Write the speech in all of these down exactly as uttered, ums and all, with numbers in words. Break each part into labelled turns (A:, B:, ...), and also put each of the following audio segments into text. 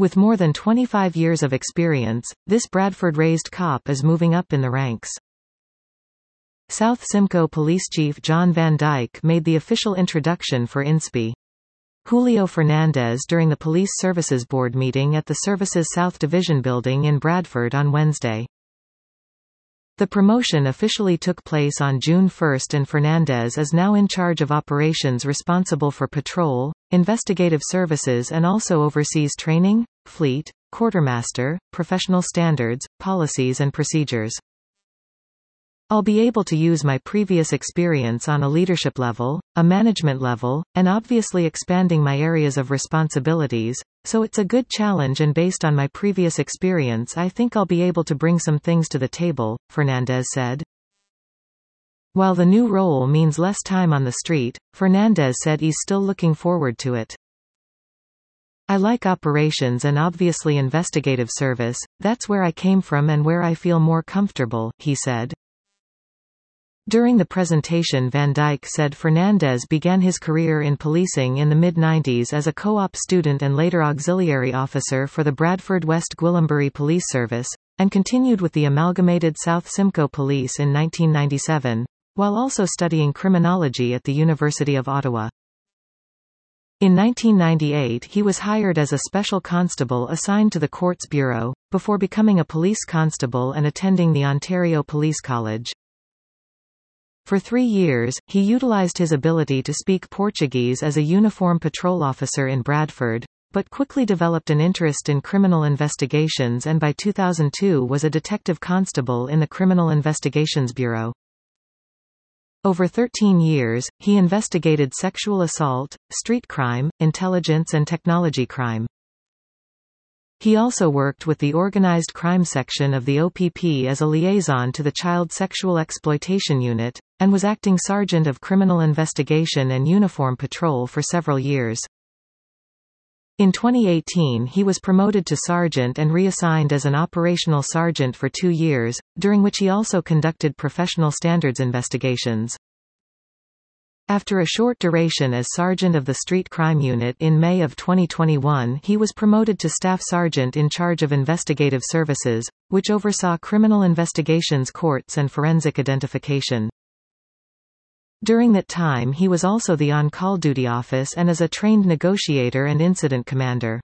A: With more than twenty-five years of experience, this Bradford-raised cop is moving up in the ranks. South Simcoe Police Chief John Van Dyke made the official introduction for I N S P I. Julio Fernandez during the Police Services Board meeting at the Services South Division building in Bradford on Wednesday. The promotion officially took place on June first and Fernandez is now in charge of operations responsible for patrol, investigative services and also oversees training, fleet, quartermaster, professional standards, policies and procedures. I'll be able to use my previous experience on a leadership level, a management level, and obviously expanding my areas of responsibilities, so it's a good challenge and based on my previous experience I think I'll be able to bring some things to the table, Fernandez said. While the new role means less time on the street, Fernandez said he's still looking forward to it. I like operations and obviously investigative service, that's where I came from and where I feel more comfortable, he said. During the presentation Van Dyke said Fernandez began his career in policing in the mid nineties as a co-op student and later auxiliary officer for the Bradford West Gwillimbury Police Service, and continued with the Amalgamated South Simcoe Police in nineteen ninety-seven, while also studying criminology at the University of Ottawa. In nineteen ninety-eight he was hired as a special constable assigned to the Courts Bureau, before becoming a police constable and attending the Ontario Police College. For three years, he utilized his ability to speak Portuguese as a uniform patrol officer in Bradford, but quickly developed an interest in criminal investigations and by two thousand two was a detective constable in the Criminal Investigations Bureau. Over thirteen years, he investigated sexual assault, street crime, intelligence and technology crime. He also worked with the Organized Crime Section of the O P P as a liaison to the Child Sexual Exploitation Unit, and was acting sergeant of criminal investigation and uniform patrol for several years. In twenty eighteen he was promoted to sergeant and reassigned as an operational sergeant for two years, during which he also conducted professional standards investigations. After a short duration as sergeant of the Street Crime Unit in May of twenty twenty-one he was promoted to staff sergeant in charge of investigative services, which oversaw criminal investigations courts and forensic identification. During that time he was also the on-call duty office and as a trained negotiator and incident commander.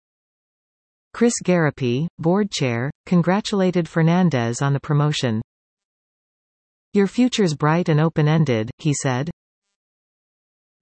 A: Chris Garapi, board chair, congratulated Fernandez on the promotion. "Your future's bright and open-ended," he said.